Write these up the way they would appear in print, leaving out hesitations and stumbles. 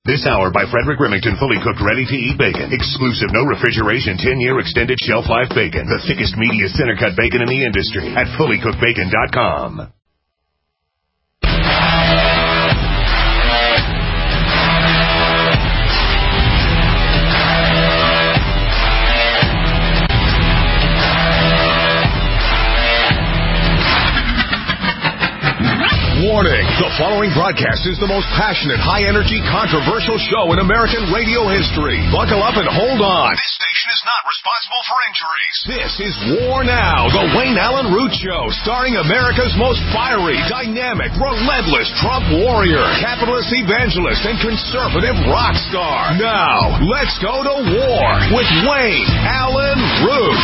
This hour by Frederick Remington, fully cooked, ready-to-eat bacon. Exclusive, no refrigeration, 10-year extended shelf life bacon. The thickest, meatiest center-cut bacon in the industry at fullycookedbacon.com. Warning, the following broadcast is the most passionate, high-energy, controversial show in American radio history. Buckle up and hold on. This station is not responsible for injuries. This is War Now, the Wayne Allen Root Show, starring America's most fiery, dynamic, relentless Trump warrior, capitalist evangelist, and conservative rock star. Now, let's go to war with Wayne Allen Root.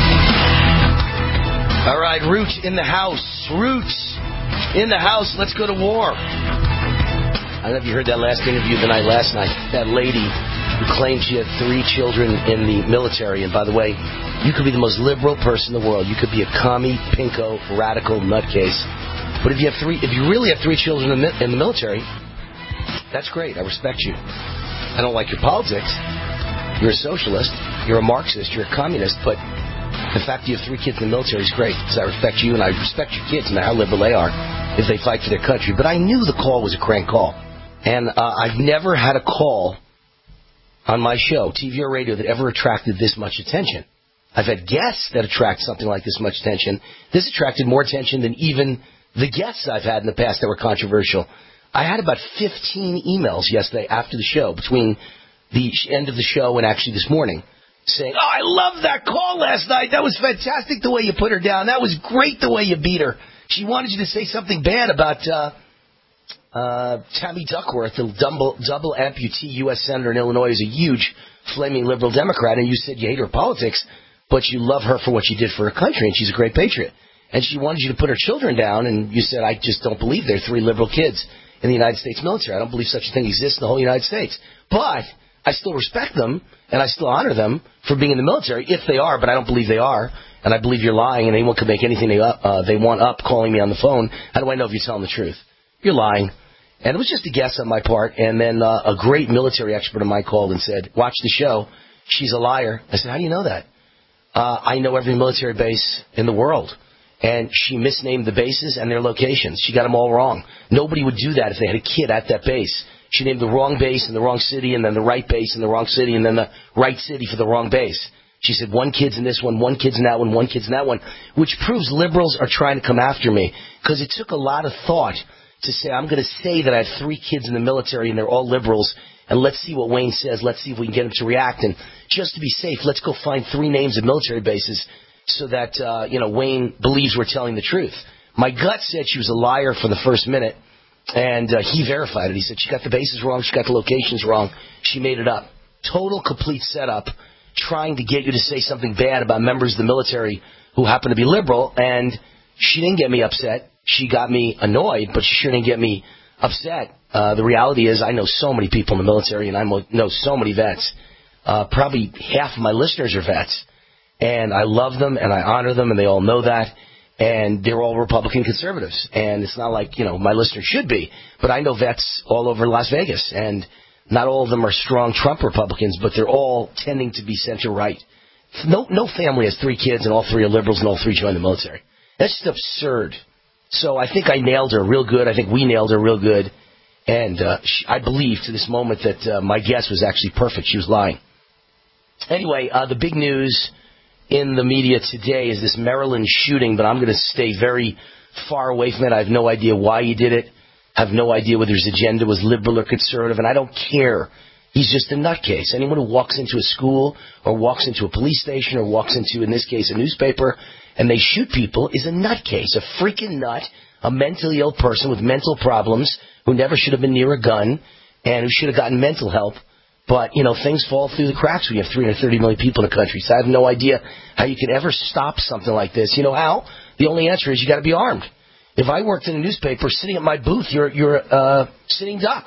All right, Root in the house. Root in the house. Let's go to war. I don't know if you heard that last interview last night. That lady who claimed she had 3 children in the military. And by the way, you could be the most liberal person in the world. You could be a commie, pinko, radical nutcase. But if you really have 3 children in the military, that's great. I respect you. I don't like your politics. You're a socialist. You're a Marxist. You're a communist. But the fact that you have 3 kids in the military is great, because I respect you and I respect your kids, no matter how liberal they are, if they fight for their country. But I knew the call was a crank call. And I've never had a call on my show, TV or radio, that ever attracted this much attention. I've had guests that attract something like this much attention. This attracted more attention than even the guests I've had in the past that were controversial. I had about 15 emails yesterday after the show, between the end of the show and actually this morning, saying, "Oh, I loved that call last night. That was fantastic the way you put her down. That was great the way you beat her. She wanted you to say something bad about Tammy Duckworth, the double amputee U.S. Senator in Illinois, who's a huge flaming liberal Democrat, and you said you hate her politics, but you love her for what she did for her country, and she's a great patriot. And she wanted you to put her children down, and you said, I just don't believe there are 3 liberal kids in the United States military. I don't believe such a thing exists in the whole United States. But I still respect them, and I still honor them for being in the military, if they are, but I don't believe they are. And I believe you're lying, and anyone can make anything they want up calling me on the phone. How do I know if you're telling the truth? You're lying. And it was just a guess on my part. And then a great military expert of mine called and said, watch the show. She's a liar. I said, how do you know that? I know every military base in the world. And she misnamed the bases and their locations. She got them all wrong. Nobody would do that if they had a kid at that base. She named the wrong base in the wrong city, and then the right base in the wrong city, and then the right city for the wrong base. She said, 1 kid's in this one, 1 kid's in that one, 1 kid's in that one, which proves liberals are trying to come after me, because it took a lot of thought to say, I'm going to say that I have 3 kids in the military, and they're all liberals, and let's see what Wayne says. Let's see if we can get him to react. And just to be safe, let's go find 3 names of military bases so that, Wayne believes we're telling the truth. My gut said she was a liar for the first minute. And he verified it. He said she got the bases wrong, she got the locations wrong, she made it up. Total, complete setup, trying to get you to say something bad about members of the military who happen to be liberal, and she didn't get me upset. She got me annoyed, but she sure didn't get me upset. The reality is I know so many people in the military, and I know so many vets. Probably half of my listeners are vets. And I love them, and I honor them, and they all know that. And they're all Republican conservatives. And it's not like, my listeners should be. But I know vets all over Las Vegas. And not all of them are strong Trump Republicans, but they're all tending to be center-right. No family has 3 kids, and all 3 are liberals, and all 3 join the military. That's just absurd. So I think I nailed her real good. I think we nailed her real good. And I believe to this moment that my guess was actually perfect. She was lying. Anyway, the big news in the media today is this Maryland shooting, but I'm going to stay very far away from it. I have no idea why he did it. I have no idea whether his agenda was liberal or conservative, and I don't care. He's just a nutcase. Anyone who walks into a school or walks into a police station or walks into, in this case, a newspaper, and they shoot people is a nutcase, a freaking nut, a mentally ill person with mental problems who never should have been near a gun and who should have gotten mental help. But, things fall through the cracks when you have 330 million people in the country. So I have no idea how you could ever stop something like this. You know how? The only answer is you got to be armed. If I worked in a newspaper sitting at my booth, you're a sitting duck.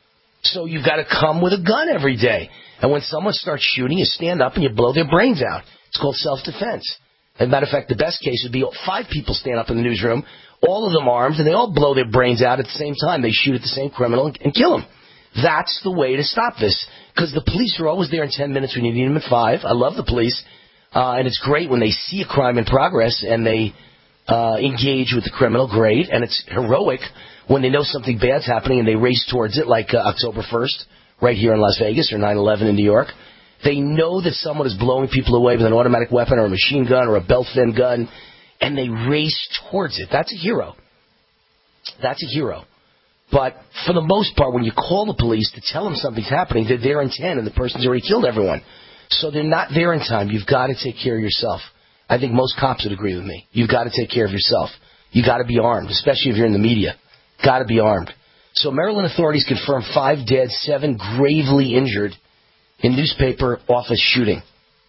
So you've got to come with a gun every day. And when someone starts shooting, you stand up and you blow their brains out. It's called self-defense. As a matter of fact, the best case would be 5 people stand up in the newsroom, all of them armed, and they all blow their brains out at the same time. They shoot at the same criminal and kill him. That's the way to stop this. Because the police are always there in 10 minutes when you need them at 5. I love the police. And it's great when they see a crime in progress and they engage with the criminal. Great. And it's heroic when they know something bad's happening and they race towards it, like October 1st, right here in Las Vegas, or 9/11 in New York. They know that someone is blowing people away with an automatic weapon or a machine gun or a belt-thin gun, and they race towards it. That's a hero. That's a hero. But for the most part, when you call the police to tell them something's happening, they're there in 10 and the person's already killed everyone. So they're not there in time. You've got to take care of yourself. I think most cops would agree with me. You've got to take care of yourself. You've got to be armed, especially if you're in the media. Got to be armed. So Maryland authorities confirm 5 dead, 7 gravely injured in newspaper office shooting.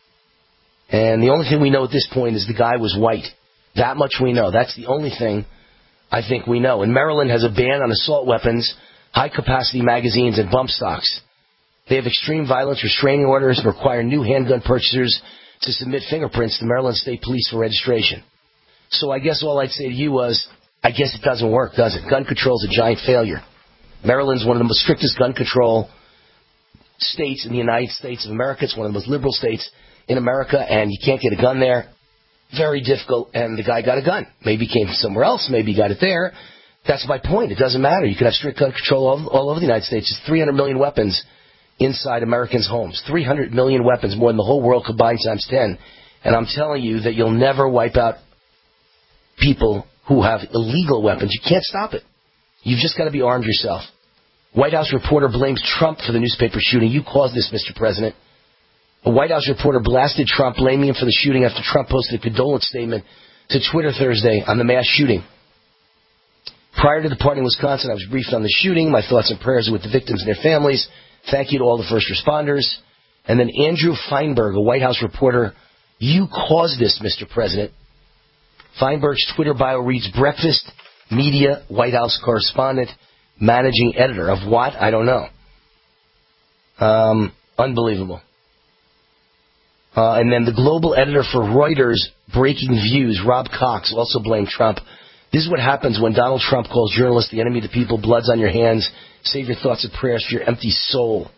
And the only thing we know at this point is the guy was white. That much we know. That's the only thing I think we know. And Maryland has a ban on assault weapons, high-capacity magazines, and bump stocks. They have extreme violence restraining orders and require new handgun purchasers to submit fingerprints to Maryland State Police for registration. So I guess all I'd say to you was, I guess it doesn't work, does it? Gun control is a giant failure. Maryland's one of the most strictest gun control states in the United States of America. It's one of the most liberal states in America, and you can't get a gun there. Very difficult, and the guy got a gun. Maybe he came from somewhere else. Maybe he got it there. That's my point. It doesn't matter. You can have strict gun control all over the United States. There's 300 million weapons inside Americans' homes. 300 million weapons, more than the whole world combined times 10. And I'm telling you that you'll never wipe out people who have illegal weapons. You can't stop it. You've just got to be armed yourself. White House reporter blames Trump for the newspaper shooting. You caused this, Mr. President. A White House reporter blasted Trump, blaming him for the shooting after Trump posted a condolence statement to Twitter Thursday on the mass shooting. Prior to departing Wisconsin, I was briefed on the shooting. My thoughts and prayers are with the victims and their families. Thank you to all the first responders. And then Andrew Feinberg, a White House reporter, you caused this, Mr. President. Feinberg's Twitter bio reads, breakfast, media, White House correspondent, managing editor. Of what? I don't know. Unbelievable. And then the global editor for Reuters, Breaking Views, Rob Cox, also blamed Trump. This is what happens when Donald Trump calls journalists the enemy of the people, blood's on your hands, save your thoughts and prayers for your empty soul.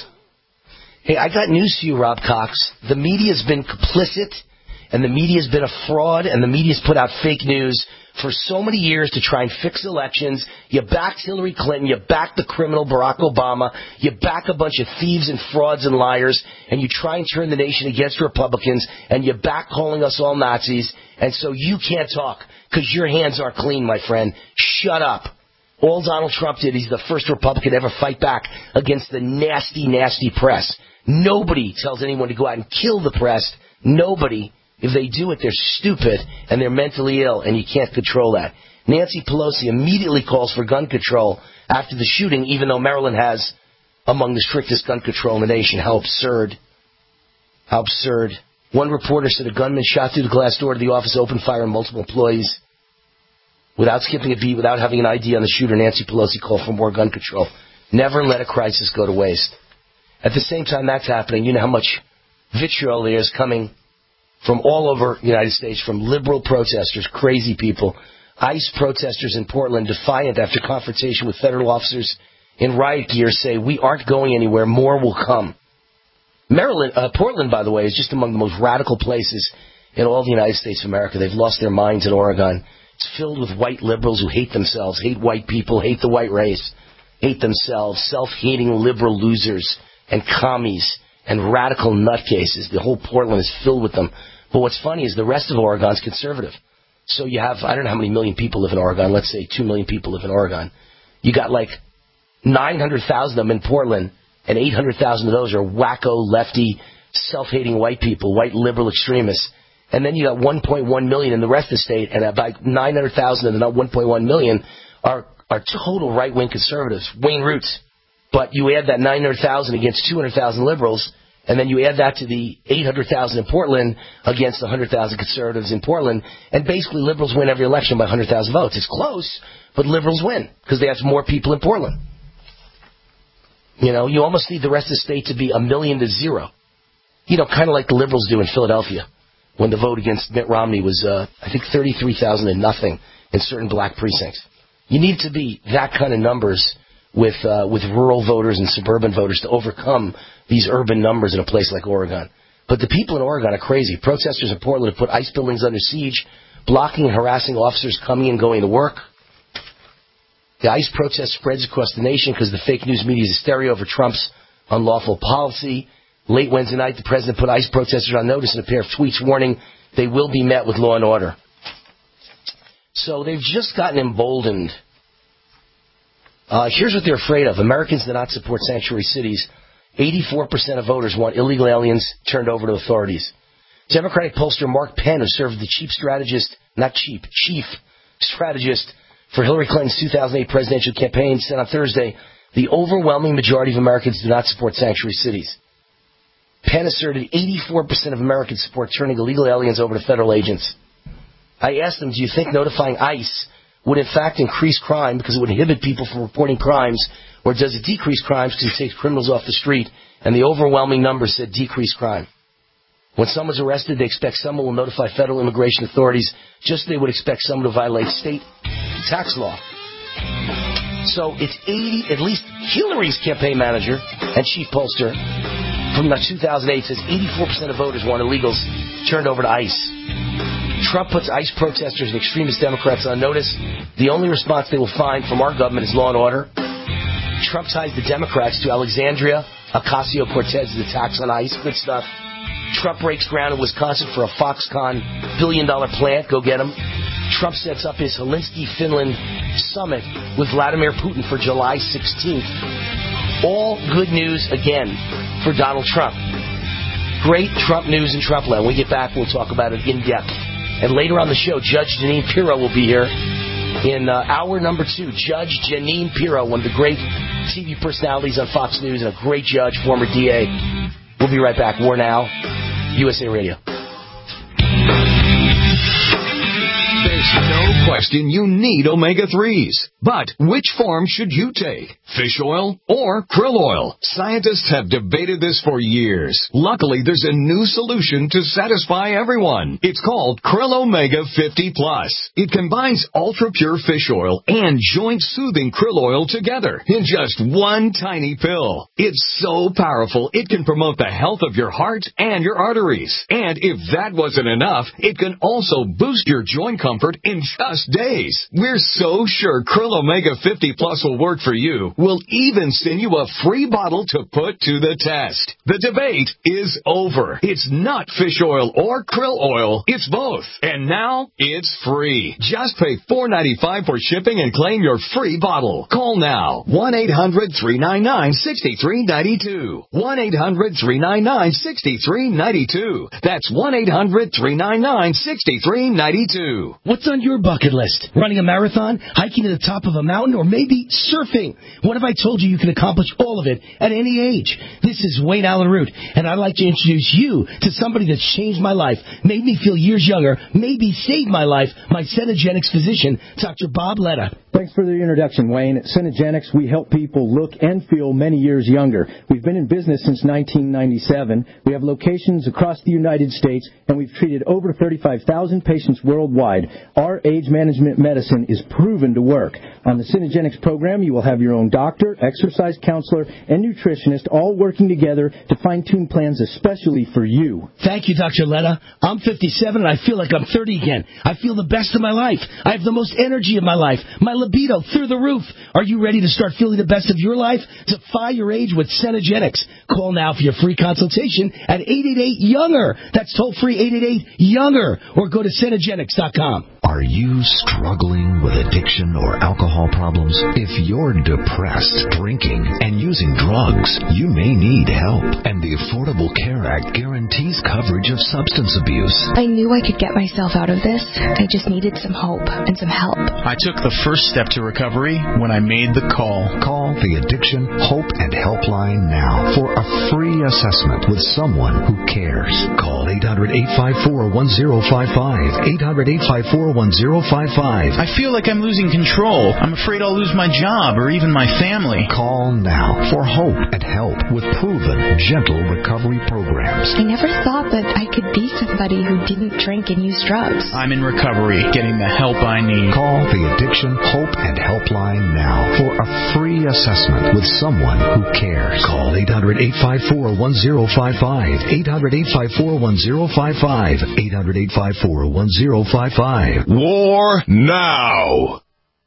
Hey, I got news for you, Rob Cox. The media's been complicit, and the media's been a fraud, and the media's put out fake news for so many years to try and fix elections. You backed Hillary Clinton, you backed the criminal Barack Obama, you back a bunch of thieves and frauds and liars, and you try and turn the nation against Republicans, and you back calling us all Nazis, and so you can't talk, because your hands aren't clean, my friend. Shut up. All Donald Trump did, he's the first Republican to ever fight back against the nasty, nasty press. Nobody tells anyone to go out and kill the press. Nobody. If they do it, they're stupid and they're mentally ill, and you can't control that. Nancy Pelosi immediately calls for gun control after the shooting, even though Maryland has among the strictest gun control in the nation. How absurd. How absurd. One reporter said a gunman shot through the glass door to the office, opened fire on multiple employees. Without skipping a beat, without having an ID on the shooter, Nancy Pelosi called for more gun control. Never let a crisis go to waste. At the same time that's happening, you know how much vitriol there is coming from all over the United States, from liberal protesters, crazy people, ICE protesters in Portland, defiant after confrontation with federal officers in riot gear, say, we aren't going anywhere, more will come. Portland, by the way, is just among the most radical places in all the United States of America. They've lost their minds in Oregon. It's filled with white liberals who hate themselves, hate white people, hate the white race, hate themselves, self-hating liberal losers and commies and radical nutcases. The whole Portland is filled with them. But what's funny is the rest of Oregon's conservative. So you have, I don't know how many million people live in Oregon. Let's say 2 million people live in Oregon. You got like 900,000 of them in Portland, and 800,000 of those are wacko, lefty, self-hating white people, white liberal extremists. And then you got 1.1 million in the rest of the state, and about 900,000 of the 1.1 million are total right-wing conservatives, Wayne Roots. But you add that 900,000 against 200,000 liberals, and then you add that to the 800,000 in Portland against the 100,000 conservatives in Portland, and basically liberals win every election by 100,000 votes. It's close, but liberals win because they have more people in Portland. You know, you almost need the rest of the state to be 1 million to 0. You know, kind of like the liberals do in Philadelphia when the vote against Mitt Romney was, I think, 33,000 and nothing in certain black precincts. You need to be that kind of numbers with rural voters and suburban voters to overcome these urban numbers in a place like Oregon. But the people in Oregon are crazy. Protesters in Portland have put ICE buildings under siege, blocking and harassing officers coming and going to work. The ICE protest spreads across the nation because the fake news media is hysteria over Trump's unlawful policy. Late Wednesday night, the president put ICE protesters on notice in a pair of tweets warning they will be met with law and order. So they've just gotten emboldened. Here's what they're afraid of. Americans do not support sanctuary cities. 84% of voters want illegal aliens turned over to authorities. Democratic pollster Mark Penn, who served as the chief strategist for Hillary Clinton's 2008 presidential campaign, said on Thursday, the overwhelming majority of Americans do not support sanctuary cities. Penn asserted 84% of Americans support turning illegal aliens over to federal agents. I asked him, do you think notifying ICE would in fact increase crime because it would inhibit people from reporting crimes, or does it decrease crimes because it takes criminals off the street? And the overwhelming numbers said decrease crime. When someone's arrested, they expect someone will notify federal immigration authorities just as they would expect someone to violate state tax law. So it's 80, at least Hillary's campaign manager and chief pollster from 2008 says 84% of voters want illegals turned over to ICE. Trump puts ICE protesters and extremist Democrats on notice. The only response they will find from our government is law and order. Trump ties the Democrats to Alexandria Ocasio-Cortez's attacks on ICE. Good stuff. Trump breaks ground in Wisconsin for a Foxconn billion-dollar plant. Go get him. Trump sets up his Helsinki, Finland summit with Vladimir Putin for July 16th. All good news again for Donald Trump. Great Trump news in Trumpland. When we get back, we'll talk about it in depth. And later on the show, Judge Jeanine Pirro will be here in hour number 2. Judge Jeanine Pirro, one of the great TV personalities on Fox News and a great judge, former DA. We'll be right back. War Now, USA Radio. There's no question you need omega-3s. But which form should you take? Fish oil or krill oil? Scientists have debated this for years. Luckily, there's a new solution to satisfy everyone. It's called Krill Omega 50 Plus. It combines ultra-pure fish oil and joint-soothing krill oil together in just one tiny pill. It's so powerful, it can promote the health of your heart and your arteries. And if that wasn't enough, it can also boost your joint comfort in just days. We're so sure Krill Omega 50 Plus will work for you. We'll even send you a free bottle to put to the test. The debate is over. It's not fish oil or krill oil. It's both. And now it's free. Just pay $4.95 for shipping and claim your free bottle. Call now. 1-800-399-6392. 1-800-399-6392. That's 1-800-399-6392. What's on your bucket list? Running a marathon? Hiking to the top of a mountain? Or maybe surfing? What if I told you you can accomplish all of it at any age? This is Wayne Allen Root, and I'd like to introduce you to somebody that's changed my life, made me feel years younger, maybe saved my life, my Cenegenics physician, Dr. Bob Letta. Thanks for the introduction, Wayne. At Cenegenics, we help people look and feel many years younger. We've been in business since 1997. We have locations across the United States, and we've treated over 35,000 patients worldwide. Our age management medicine is proven to work. On the Cenegenics program, you will have your own doctor, exercise counselor, and nutritionist all working together to fine-tune plans especially for you. Thank you, Dr. Letta. I'm 57, and I feel like I'm 30 again. I feel the best of my life. I have the most energy of my life. My libido through the roof. Are you ready to start feeling the best of your life? Defy your age with Cenegenics. Call now for your free consultation at 888-YOUNGER. That's toll-free 888-YOUNGER. Or go to Cenegenics.com. Are you struggling with addiction or alcohol problems? If you're depressed, drinking, and using drugs, you may need help. And the Affordable Care Act guarantees coverage of substance abuse. I knew I could get myself out of this. I just needed some hope and some help. I took the first step to recovery when I made the call. Call the Addiction Hope and Helpline now for a free assessment with someone who cares. Call 800-854-1055. 800-854-1055. I feel like I'm losing control. I'm afraid I'll lose my job or even my family. Call now for hope and help with proven, gentle recovery programs. I never thought that I could be somebody who didn't drink and use drugs. I'm in recovery, getting the help I need. Call the Addiction Hope Hope and Helpline now for a free assessment with someone who cares. Call 800-854-1055. 800-854-1055. 800-854-1055. War now.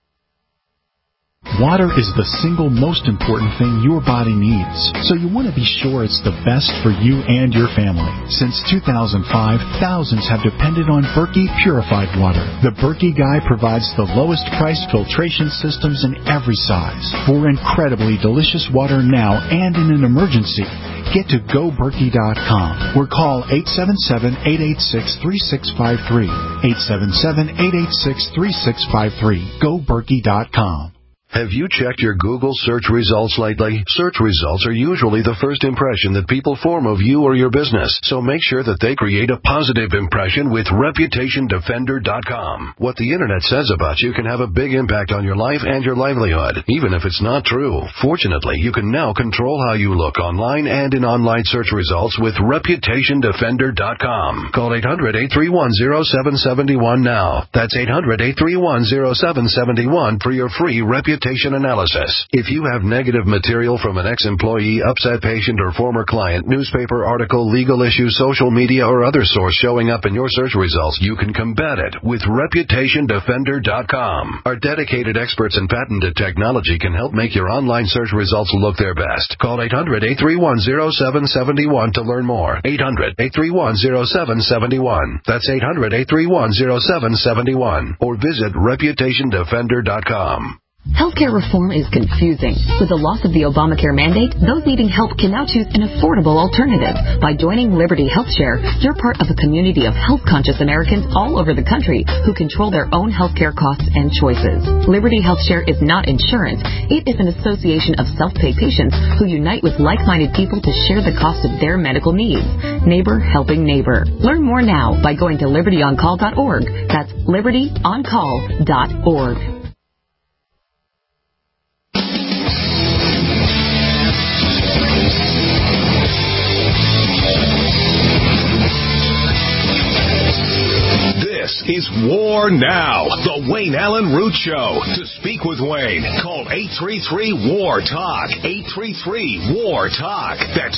Water is the single most important thing your body needs, so you want to be sure it's the best for you and your family. Since 2005, thousands have depended on Berkey purified water. The Berkey Guy provides the lowest priced filtration systems in every size. For incredibly delicious water now and in an emergency, get to GoBerkey.com or call 877-886-3653. 877-886-3653. GoBerkey.com. Have you checked your Google search results lately? Search results are usually the first impression that people form of you or your business, so make sure that they create a positive impression with ReputationDefender.com. What the Internet says about you can have a big impact on your life and your livelihood, even if it's not true. Fortunately, you can now control how you look online and in online search results with ReputationDefender.com. Call 800-831-0771 now. That's 800-831-0771 for your free reputation analysis. If you have negative material from an ex-employee, upset patient, or former client, newspaper article, legal issue, social media, or other source showing up in your search results, you can combat it with ReputationDefender.com. Our dedicated experts in patented technology can help make your online search results look their best. Call 800-831-0771 to learn more. 800-831-0771. That's 800-831-0771. Or visit ReputationDefender.com. Healthcare reform is confusing. With the loss of the Obamacare mandate, those needing help can now choose an affordable alternative. By joining Liberty HealthShare, you're part of a community of health-conscious Americans all over the country who control their own healthcare costs and choices. Liberty HealthShare is not insurance. It is an association of self-pay patients who unite with like-minded people to share the cost of their medical needs. Neighbor helping neighbor. Learn more now by going to libertyoncall.org. That's libertyoncall.org. This is War Now, the Wayne Allen Root Show. To speak with Wayne, call 833-WAR-TALK, 833-WAR-TALK. That's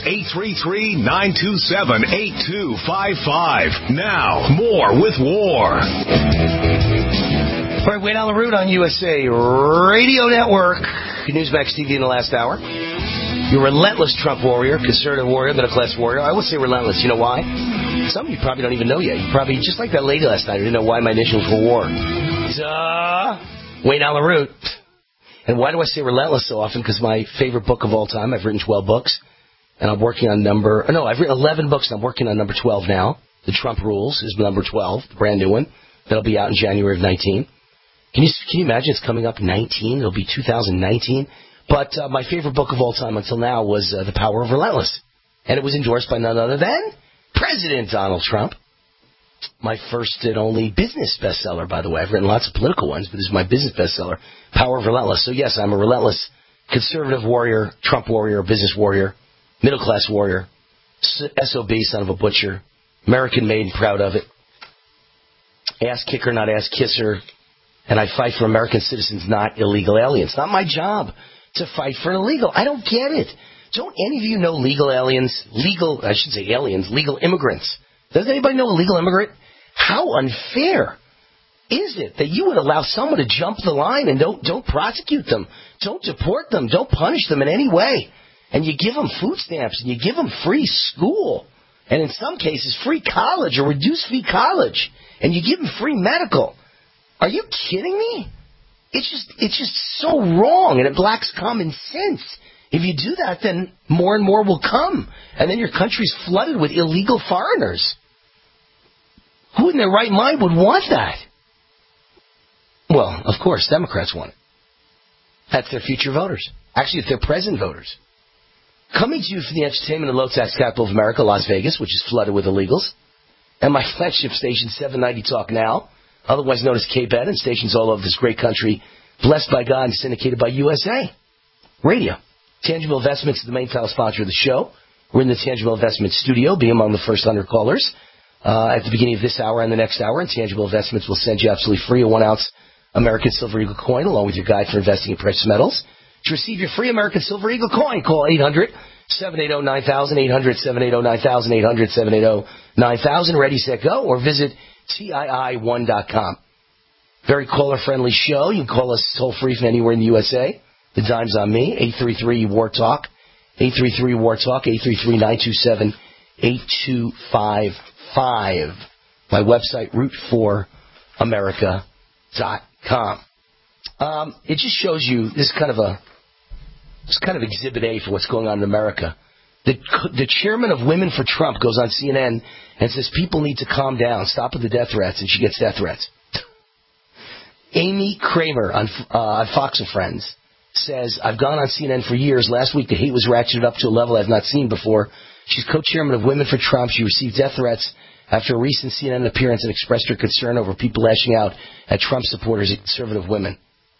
833-927-8255. Now, more with War. All right, Wayne Allen Root on USA Radio Network. Newsmax TV in the last hour. Your relentless Trump warrior, conservative warrior, middle-class warrior. I would say relentless. You know why? Some of you probably don't even know yet. You probably, just like that lady last night, who didn't know why my initials were war. Duh! Wayne Allen Root. And why do I say relentless so often? Because my favorite book of all time, I've written 12 books, and I'm working on I've written 11 books, and I'm working on number 12 now. The Trump Rules is number 12, the brand new one. That'll be out in January of 19. Can you imagine it's coming up 19? It'll be 2019. But my favorite book of all time until now was The Power of Relentless. And it was endorsed by none other than President Donald Trump. My first and only business bestseller, by the way. I've written lots of political ones, but this is my business bestseller, Power of Relentless. So, yes, I'm a relentless conservative warrior, Trump warrior, business warrior, middle-class warrior, SOB, son of a butcher, American-made and proud of it, ass-kicker, not ass-kisser, and I fight for American citizens, not illegal aliens. Not my job to fight for illegal. I don't get it. Don't any of you know legal aliens, legal immigrants? Does anybody know a legal immigrant? How unfair is it that you would allow someone to jump the line and don't prosecute them, don't deport them, don't punish them in any way, and you give them food stamps and you give them free school, and in some cases free college or reduced fee college, and you give them free medical? Are you kidding me? It's just so wrong, and it lacks common sense. If you do that, then more and more will come, and then your country's flooded with illegal foreigners. Who in their right mind would want that? Well, of course, Democrats want it. That's their future voters. Actually, it's their present voters. Coming to you from the entertainment and low-tax capital of America, Las Vegas, which is flooded with illegals, and my flagship station, 790 Talk Now, otherwise known as K-Bet, and stations all over this great country, blessed by God and syndicated by USA Radio. Tangible Investments is the main title sponsor of the show. We're in the Tangible Investments studio, be among the first 100 callers at the beginning of this hour and the next hour, and Tangible Investments will send you absolutely free a 1-ounce American Silver Eagle coin along with your guide for investing in precious metals. To receive your free American Silver Eagle coin, call 800-780-9000, 800-780-9000, 800-780-9000, ready, set, go, or visit TII1.com. Very caller-friendly show. You can call us toll-free from anywhere in the USA. The dime's on me, 833-WAR-TALK, 833-WAR-TALK, 833-927-8255. My website, root4america.com. It just shows you this kind of exhibit A for what's going on in America. The chairman of Women for Trump goes on CNN and says people need to calm down, stop with the death threats, and she gets death threats. Amy Kramer on Fox and Friends says, I've gone on CNN for years. Last week the hate was ratcheted up to a level I've not seen before. She's co-chairman of Women for Trump. She received death threats after a recent CNN appearance and expressed her concern over people lashing out at Trump supporters and conservative women.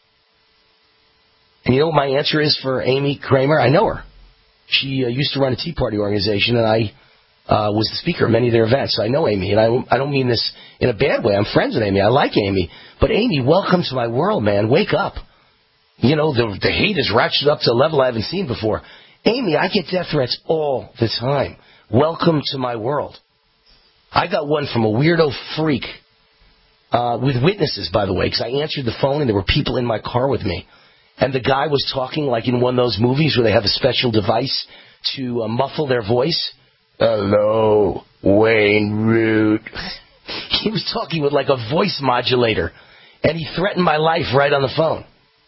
And you know what my answer is for Amy Kramer? I know her. She used to run a Tea Party organization, and I was the speaker of many of their events. So I know Amy, and I don't mean this in a bad way. I'm friends with Amy. I like Amy. But Amy, welcome to my world, man. Wake up. You know, the hate is ratcheted up to a level I haven't seen before. Amy, I get death threats all the time. Welcome to my world. I got one from a weirdo freak with witnesses, by the way, because I answered the phone, and there were people in my car with me. And the guy was talking like in one of those movies where they have a special device to muffle their voice. Hello, Wayne Root. He was talking with like a voice modulator, and he threatened my life right on the phone.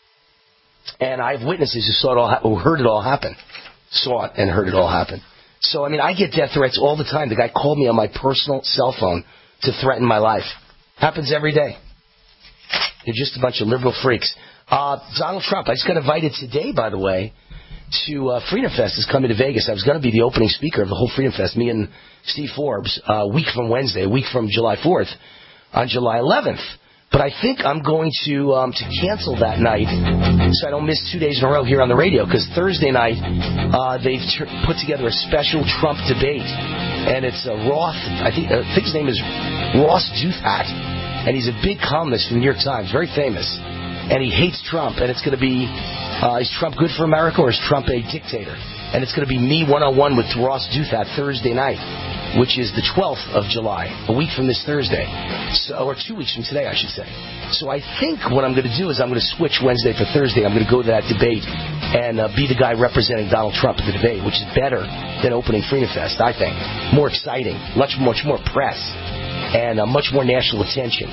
And I have witnesses who saw it all, who heard it all happen, saw it and heard it all happen. So I mean, I get death threats all the time. The guy called me on my personal cell phone to threaten my life. Happens every day. They're just a bunch of liberal freaks. Donald Trump, I just got invited today, by the way, to Freedom Fest is coming to Vegas. I was going to be the opening speaker of the whole Freedom Fest, me and Steve Forbes, a week from Wednesday, a week from July 4th, on July 11th. But I think I'm going to cancel that night so I don't miss 2 days in a row here on the radio, because Thursday night they've put together a special Trump debate, and it's Roth, I think his name is Ross Douthat, and he's a big columnist for the New York Times, very famous. And he hates Trump, and it's going to be, is Trump good for America or is Trump a dictator? And it's going to be me one-on-one with Ross Douthat Thursday night, which is the 12th of July, a week from this Thursday, or 2 weeks from today, I should say. So I think what I'm going to do is I'm going to switch Wednesday for Thursday. I'm going to go to that debate and be the guy representing Donald Trump at the debate, which is better than opening Freedom Fest, I think. More exciting, much more press, and much more national attention.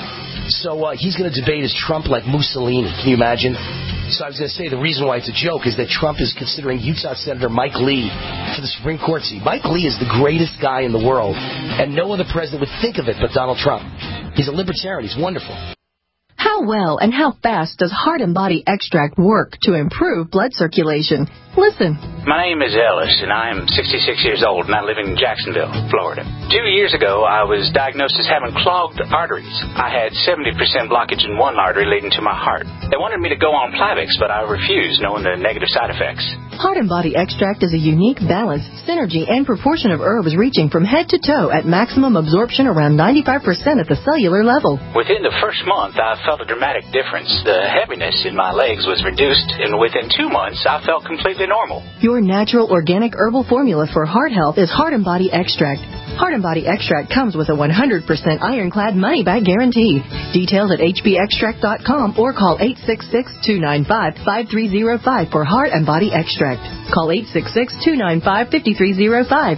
So he's going to debate as Trump like Mussolini. Can you imagine? So I was going to say the reason why it's a joke is that Trump is considering Utah Senator Mike Lee for the Supreme Court seat. Mike Lee is the greatest guy in the world, and no other president would think of it but Donald Trump. He's a libertarian. He's wonderful. How well and how fast does Heart and Body Extract work to improve blood circulation? Listen. My name is Ellis, and I am 66 years old, and I live in Jacksonville, Florida. 2 years ago, I was diagnosed as having clogged arteries. I had 70% blockage in one artery leading to my heart. They wanted me to go on Plavix, but I refused, knowing the negative side effects. Heart and Body Extract is a unique balance, synergy, and proportion of herbs reaching from head to toe at maximum absorption around 95% at the cellular level. Within the first month, I felt a dramatic difference. The heaviness in my legs was reduced, and within 2 months, I felt completely normal. Your natural organic herbal formula for heart health is Heart and Body Extract. Heart and Body Extract comes with a 100% ironclad money-back guarantee. Details at hbextract.com or call 866-295-5305 for Heart and Body Extract. Call 866-295-5305.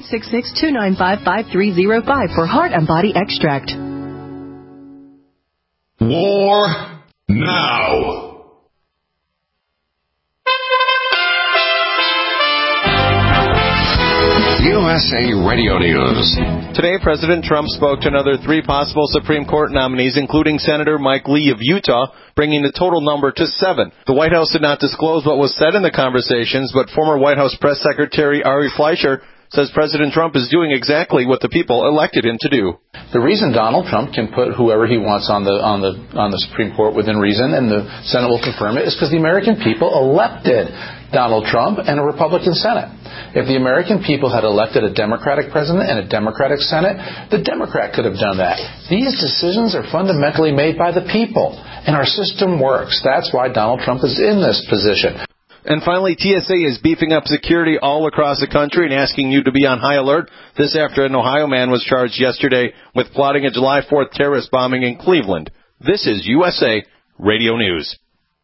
866-295-5305 for Heart and Body Extract. War now. USA Radio News. Today, President Trump spoke to another 3 possible Supreme Court nominees, including Senator Mike Lee of Utah, bringing the total number to 7. The White House did not disclose what was said in the conversations, but former White House Press Secretary Ari Fleischer says President Trump is doing exactly what the people elected him to do. The reason Donald Trump can put whoever he wants on the Supreme Court within reason, and the Senate will confirm it, is because the American people elected Donald Trump and a Republican Senate. If the American people had elected a Democratic president and a Democratic Senate, the Democrat could have done that. These decisions are fundamentally made by the people. And our system works. That's why Donald Trump is in this position. And finally, TSA is beefing up security all across the country and asking you to be on high alert. This after an Ohio man was charged yesterday with plotting a July 4th terrorist bombing in Cleveland. This is USA Radio News.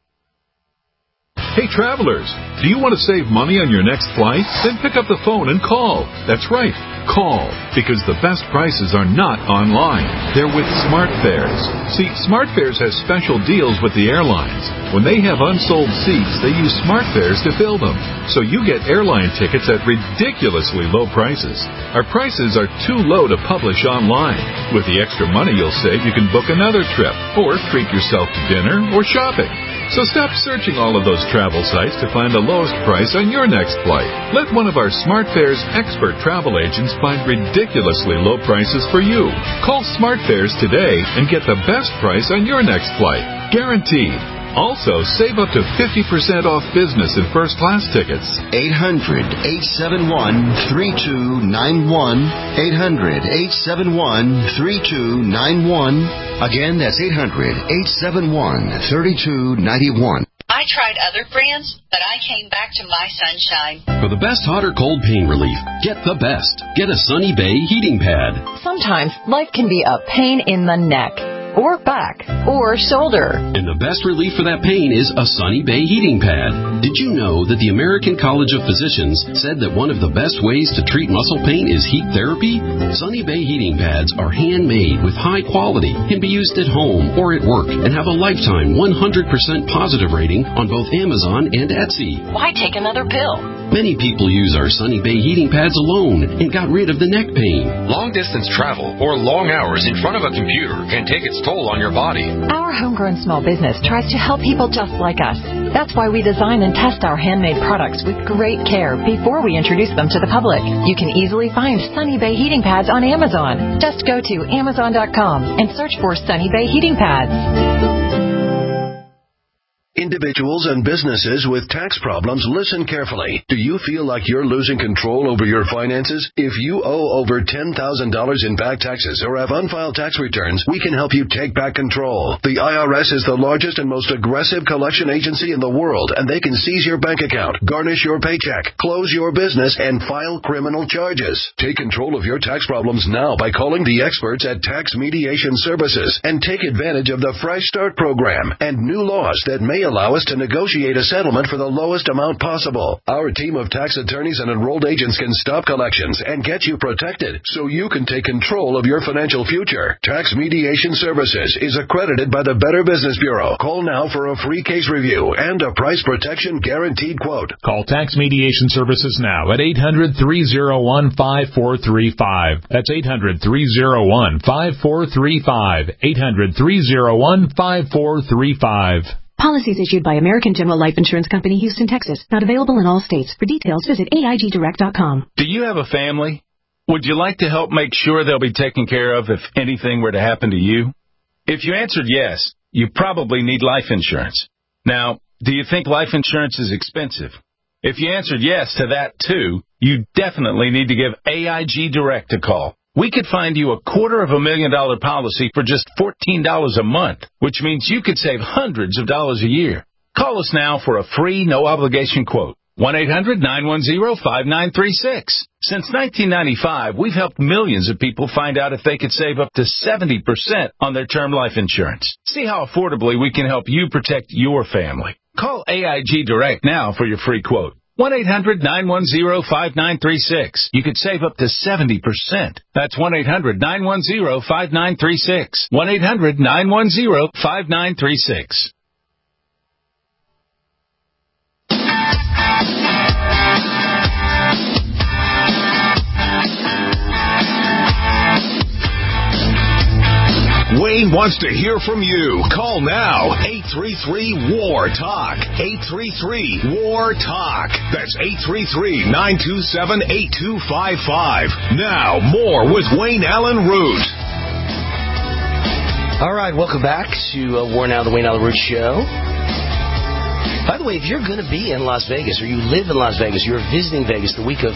Hey, travelers, do you want to save money on your next flight? Then pick up the phone and call. That's right, call, because the best prices are not online. They're with SmartFares. See, SmartFares has special deals with the airlines. When they have unsold seats, they use SmartFares to fill them. So you get airline tickets at ridiculously low prices. Our prices are too low to publish online. With the extra money you'll save, you can book another trip, or treat yourself to dinner or shopping. So stop searching all of those travel sites to find the lowest price on your next flight. Let one of our SmartFares expert travel agents find ridiculously low prices for you. Call SmartFares today and get the best price on your next flight. Guaranteed. Also, save up to 50% off business and first-class tickets. 800-871-3291. 800-871-3291. Again, that's 800-871-3291. I tried other brands, but I came back to My Sunshine. For the best hot or cold pain relief, get the best. Get a Sunny Bay heating pad. Sometimes life can be a pain in the neck, or back, or shoulder. And the best relief for that pain is a Sunny Bay heating pad. Did you know that the American College of Physicians said that one of the best ways to treat muscle pain is heat therapy? Sunny Bay heating pads are handmade with high quality, can be used at home or at work, and have a lifetime 100% positive rating on both Amazon and Etsy. Why take another pill? Many people use our Sunny Bay heating pads alone and got rid of the neck pain. Long-distance travel or long hours in front of a computer can take its toll on your body. Our homegrown small business tries to help people just like us. That's why we design and test our handmade products with great care before we introduce them to the public. You can easily find Sunny Bay heating pads on Amazon. Just go to Amazon.com and search for Sunny Bay heating pads. Individuals and businesses with tax problems, listen carefully. Do you feel like you're losing control over your finances? If you owe over $10,000 in back taxes or have unfiled tax returns, we can help you take back control. The IRS is the largest and most aggressive collection agency in the world, and they can seize your bank account, garnish your paycheck, close your business, and file criminal charges. Take control of your tax problems now by calling the experts at Tax Mediation Services and take advantage of the Fresh Start program and new laws that may allow us to negotiate a settlement for the lowest amount possible. Our team of tax attorneys and enrolled agents can stop collections and get you protected so you can take control of your financial future. Tax Mediation Services is accredited by the Better Business Bureau. Call now for a free case review and a price protection guaranteed quote. Call Tax Mediation Services now at 800-301-5435. That's 800-301-5435. 800-301-5435. Policies issued by American General Life Insurance Company, Houston, Texas. Not available in all states. For details, visit AIGdirect.com. Do you have a family? Would you like to help make sure they'll be taken care of if anything were to happen to you? If you answered yes, you probably need life insurance. Now, do you think life insurance is expensive? If you answered yes to that too, you definitely need to give AIG Direct a call. We could find you a $250,000 policy for just $14 a month, which means you could save hundreds of dollars a year. Call us now for a free, no-obligation quote. 1-800-910-5936. Since 1995, we've helped millions of people find out if they could save up to 70% on their term life insurance. See how affordably we can help you protect your family. Call AIG Direct now for your free quote. 1-800-910-5936. You could save up to 70%. That's 1-800-910-5936. 1-800-910-5936. Wayne wants to hear from you. Call now. 833-WAR-TALK. 833-WAR-TALK. That's 833-927-8255. Now, more with Wayne Allen Root. All right, welcome back to War Now, the Wayne Allen Root Show. By the way, if you're going to be in Las Vegas, or you live in Las Vegas, you're visiting Vegas the week of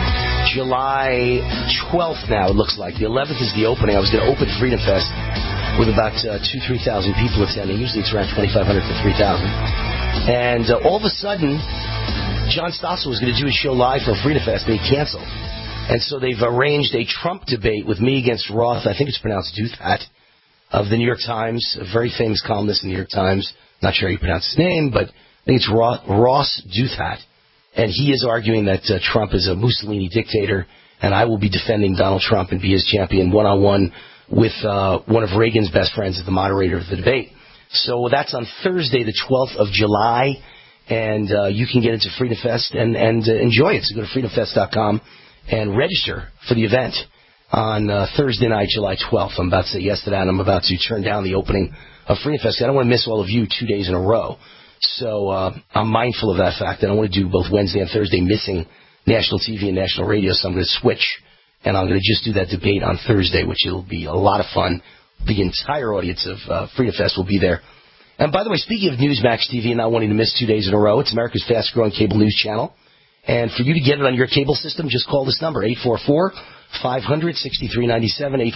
July 12th now, it looks like. The 11th is the opening. I was going to open Freedom Fest. with about 2,000-3,000 people attending. Usually it's around 2,500 to 3,000. And all of a sudden, John Stossel was going to do his show live from Freedom Fest, and he canceled. And so they've arranged a Trump debate with me against Roth, I think it's pronounced Douthat, of the New York Times, a very famous columnist in the New York Times. Not sure how you pronounce his name, but I think it's Ross Douthat. And he is arguing that Trump is a Mussolini dictator, and I will be defending Donald Trump and be his champion one-on-one with one of Reagan's best friends as the moderator of the debate. So that's on Thursday, the 12th of July, and you can get into Freedom Fest and enjoy it. So go to freedomfest.com and register for the event on Thursday night, July 12th. I'm about to say yes to that, and I'm about to turn down the opening of Freedom Fest. I don't want to miss all of you 2 days in a row. So I'm mindful of that fact. I don't want to do both Wednesday and Thursday missing national TV and national radio, so I'm going to switch, and I'm going to just do that debate on Thursday, which will be a lot of fun. The entire audience of Freedom Fest will be there. And by the way, speaking of Newsmax TV and not wanting to miss 2 days in a row, it's America's fastest-growing cable news channel. And for you to get it on your cable system, just call this number, 844-500-6397,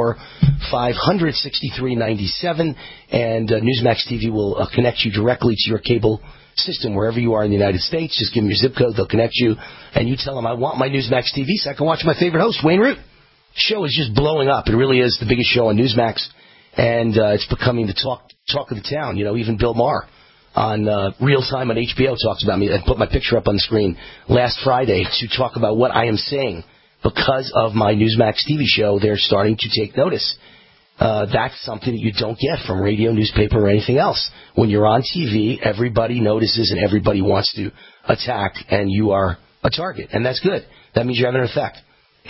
844-500-6397, and Newsmax TV will connect you directly to your cable system wherever you are in the United States. Just give them your zip code, they'll connect you, and you tell them, I want my Newsmax TV so I can watch my favorite host, Wayne Root. The show is just blowing up. It really is the biggest show on Newsmax, and it's becoming the talk of the town. You know, even Bill Maher on Real Time on HBO talks about me and put my picture up on the screen last Friday to talk about what I am saying. Because of my Newsmax TV show, they're starting to take notice. That's something that you don't get from radio, newspaper, or anything else. When you're on TV, everybody notices and everybody wants to attack, and you are a target. And that's good. That means you're having an effect.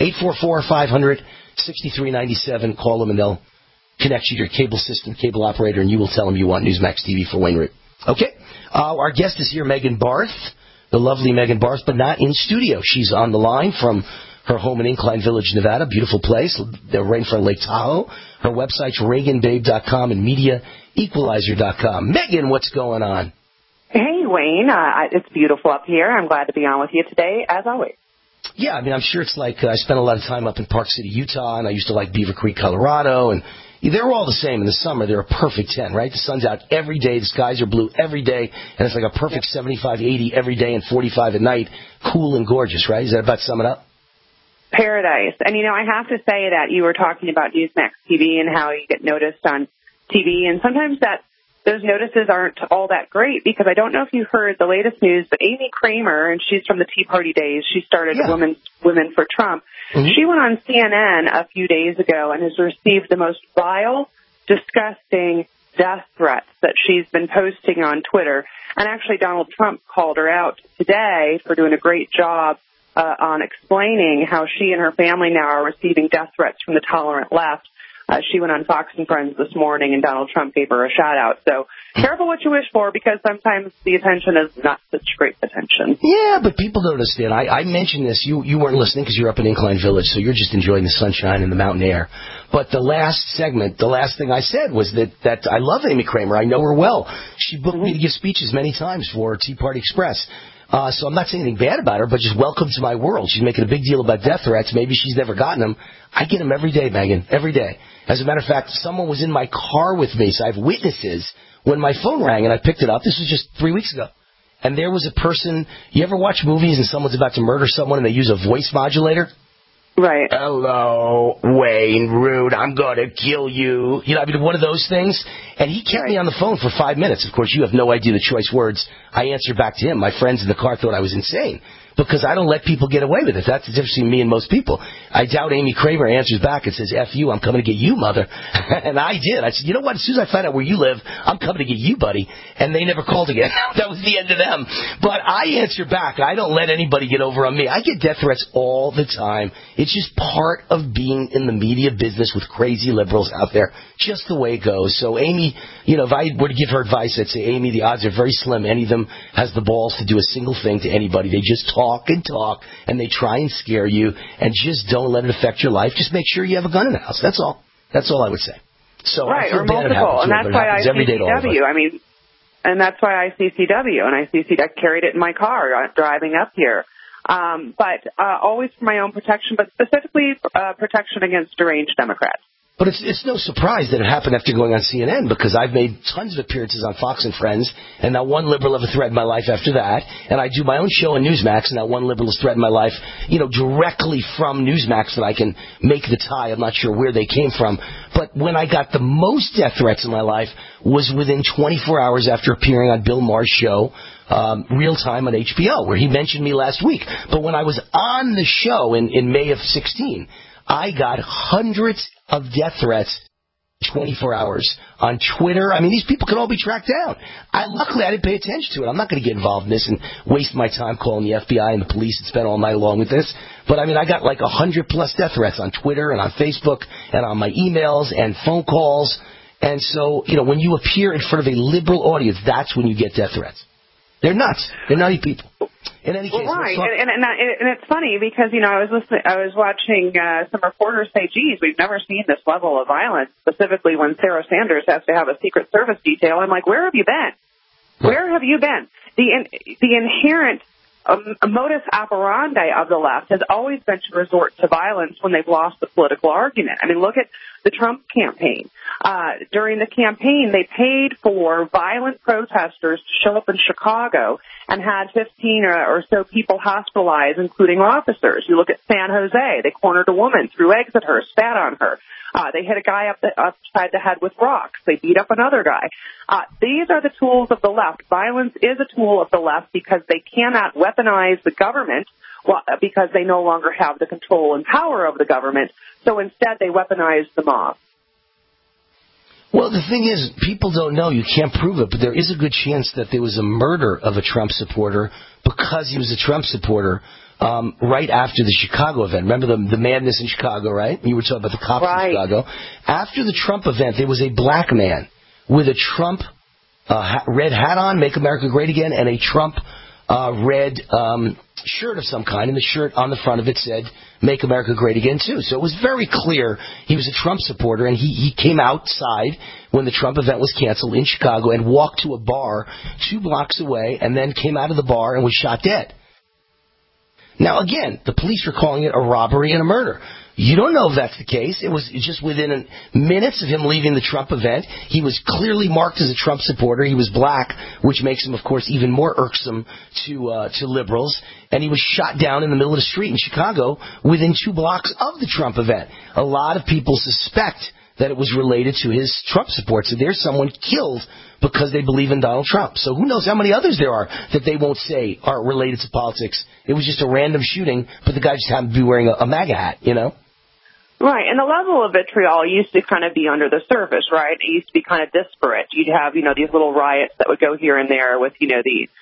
844-500-6397. Call them, and they'll connect you to your cable system, cable operator, and you will tell them you want Newsmax TV for Wayne Root. Okay? Our guest is here, Megan Barth, the lovely Megan Barth, but not in studio. She's on the line from her home in Incline Village, Nevada. Beautiful place. They're right in front of Lake Tahoe. Her website's ReaganBabe.com and MediaEqualizer.com. Megan, what's going on? Hey, Wayne. It's beautiful up here. I'm glad to be on with you today, as always. Yeah, I mean, I'm sure it's like I spent a lot of time up in Park City, Utah, and I used to like Beaver Creek, Colorado, and they're all the same. In the summer, they're a perfect 10, right? The sun's out every day, the skies are blue every day, and it's like a perfect 75, 80 every day and 45 at night. Cool and gorgeous, right? Is that about to sum it up? Paradise. And, you know, I have to say that you were talking about Newsmax TV and how you get noticed on TV, and sometimes those notices aren't all that great, because I don't know if you heard the latest news, but Amy Kramer, and she's from the Tea Party days, she started Women for Trump. Mm-hmm. She went on CNN a few days ago and has received the most vile, disgusting death threats that she's been posting on Twitter. And actually, Donald Trump called her out today for doing a great job on explaining how she and her family now are receiving death threats from the tolerant left. She went on Fox and Friends this morning, and Donald Trump gave her a shout-out. So careful what you wish for, because sometimes the attention is not such great attention. Yeah, but people don't understand. I mentioned this. You weren't listening because you're up in Incline Village, so you're just enjoying the sunshine and the mountain air. But the last segment, the last thing I said was that I love Amy Kramer. I know her well. She booked me to give speeches many times for Tea Party Express. So I'm not saying anything bad about her, but just welcome to my world. She's making a big deal about death threats. Maybe she's never gotten them. I get them every day, Megan, every day. As a matter of fact, someone was in my car with me, so I have witnesses when my phone rang and I picked it up. This was just 3 weeks ago. And there was a person, you ever watch movies and someone's about to murder someone and they use a voice modulator? Right. Hello, Wayne Root, I'm going to kill you. You know, I mean, one of those things. And he kept me on the phone for 5 minutes. Of course, you have no idea the choice words I answered back to him. My friends in the car thought I was insane, because I don't let people get away with it. That's the difference between me and most people. I doubt Amy Kramer answers back and says, F you, I'm coming to get you, mother. And I did. I said, you know what, as soon as I find out where you live, I'm coming to get you, buddy. And they never called again. That was the end of them. But I answer back. I don't let anybody get over on me. I get death threats all the time. It's just part of being in the media business with crazy liberals out there. Just the way it goes. So Amy, you know, if I were to give her advice, I'd say, Amy, the odds are very slim any of them has the balls to do a single thing to anybody. They just talk, and they try and scare you, and just don't let it affect your life. Just make sure you have a gun in the house. That's all. That's all I would say. So right, or multiple, and that's why I CCW. I mean, and that's why I CCW, and I carried it in my car driving up here. But always for my own protection, but specifically protection against deranged Democrats. But it's no surprise that it happened after going on CNN, because I've made tons of appearances on Fox and Friends, and not one liberal ever threatened my life after that. And I do my own show on Newsmax, and not one liberal has threatened my life, directly from Newsmax that I can make the tie. I'm not sure where they came from. But when I got the most death threats in my life was within 24 hours after appearing on Bill Maher's show, Real Time on HBO, where he mentioned me last week. But when I was on the show in May of 16, I got hundreds of death threats 24 hours on Twitter. I mean, these people can all be tracked down. Luckily, I didn't pay attention to it. I'm not going to get involved in this and waste my time calling the FBI and the police and spend all night long with this. But, I mean, I got like 100+ death threats on Twitter and on Facebook and on my emails and phone calls. And so, when you appear in front of a liberal audience, that's when you get death threats. They're nuts. They're nutty people. In any case, right, and it's funny because I was watching some reporters say, "Geez, we've never seen this level of violence." Specifically, when Sarah Sanders has to have a Secret Service detail, I'm like, "Where have you been? Where have you been?" The inherent modus operandi of the left has always been to resort to violence when they've lost the political argument. I mean, look at the Trump campaign. During the campaign, they paid for violent protesters to show up in Chicago and had 15 or so people hospitalized, including officers. You look at San Jose. They cornered a woman, threw eggs at her, spat on her. They hit a guy upside the head with rocks. They beat up another guy. These are the tools of the left. Violence is a tool of the left because they cannot weaponize the government because they no longer have the control and power of the government. So instead, they weaponize the mob. Well, the thing is, people don't know. You can't prove it, but there is a good chance that there was a murder of a Trump supporter because he was a Trump supporter right after the Chicago event. Remember the madness in Chicago, right? You were talking about the cops in Chicago. After the Trump event, there was a black man with a Trump red hat on, Make America Great Again, and a Trump red shirt of some kind, and the shirt on the front of it said, Make America Great Again, too. So it was very clear he was a Trump supporter, and he came outside when the Trump event was canceled in Chicago and walked to a bar 2 blocks away and then came out of the bar and was shot dead. Now, again, the police were calling it a robbery and a murder. You don't know if that's the case. It was just within minutes of him leaving the Trump event. He was clearly marked as a Trump supporter. He was black, which makes him, of course, even more irksome to liberals. And he was shot down in the middle of the street in Chicago within 2 blocks of the Trump event. A lot of people suspect that it was related to his Trump support. So there's someone killed because they believe in Donald Trump. So who knows how many others there are that they won't say are related to politics. It was just a random shooting, but the guy just happened to be wearing a MAGA hat, Right, and the level of vitriol used to kind of be under the surface, right? It used to be kind of disparate. You'd have, these little riots that would go here and there with, the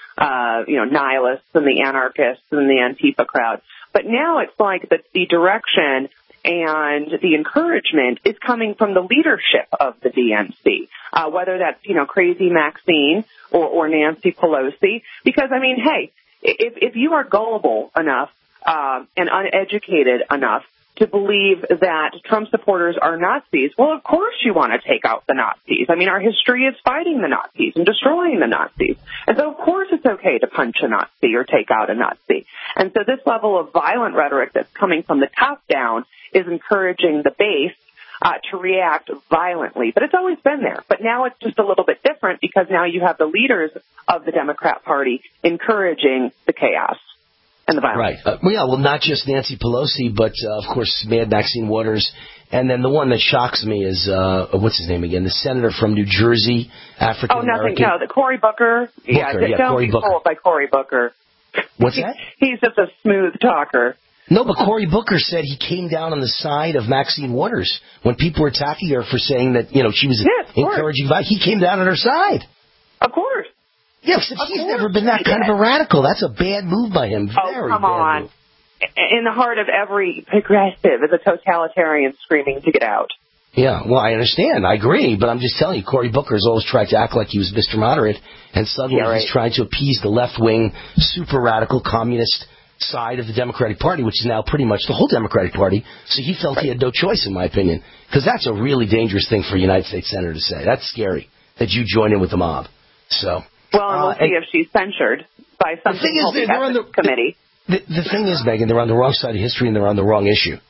nihilists and the anarchists and the Antifa crowd. But now it's like the direction and the encouragement is coming from the leadership of the DNC, whether that's, crazy Maxine or Nancy Pelosi. Because, hey, if you are gullible enough and uneducated enough to believe that Trump supporters are Nazis, well, of course you want to take out the Nazis. Our history is fighting the Nazis and destroying the Nazis. And so, of course, it's okay to punch a Nazi or take out a Nazi. And so this level of violent rhetoric that's coming from the top down is encouraging the base to react violently. But it's always been there. But now it's just a little bit different because now you have the leaders of the Democrat Party encouraging the chaos and the violence. Right. Well, not just Nancy Pelosi, but, of course, Mad Maxine Waters. And then the one that shocks me is, what's his name again? The senator from New Jersey, African-American. Oh, the Cory Booker. Don't be fooled by Cory Booker. What's that? He's just a smooth talker. No, but Cory Booker said he came down on the side of Maxine Waters when people were attacking her for saying that, she was encouraging violence. He came down on her side. Of course. Yeah, except he's never been that kind of a radical. That's a bad move by him. Very come bad on. Move. In the heart of every progressive is a totalitarian screaming to get out. Yeah, well, I understand. I agree. But I'm just telling you, Cory Booker has always tried to act like he was Mr. Moderate, and suddenly he's trying to appease the left-wing, super radical communist side of the Democratic Party, which is now pretty much the whole Democratic Party. So he felt he had no choice, in my opinion, because that's a really dangerous thing for a United States senator to say. That's scary, that you join in with the mob. So... Well, and we'll see if she's censured by something called the Ethics Committee. The thing is, Megan, they're on the wrong side of history and they're on the wrong issue.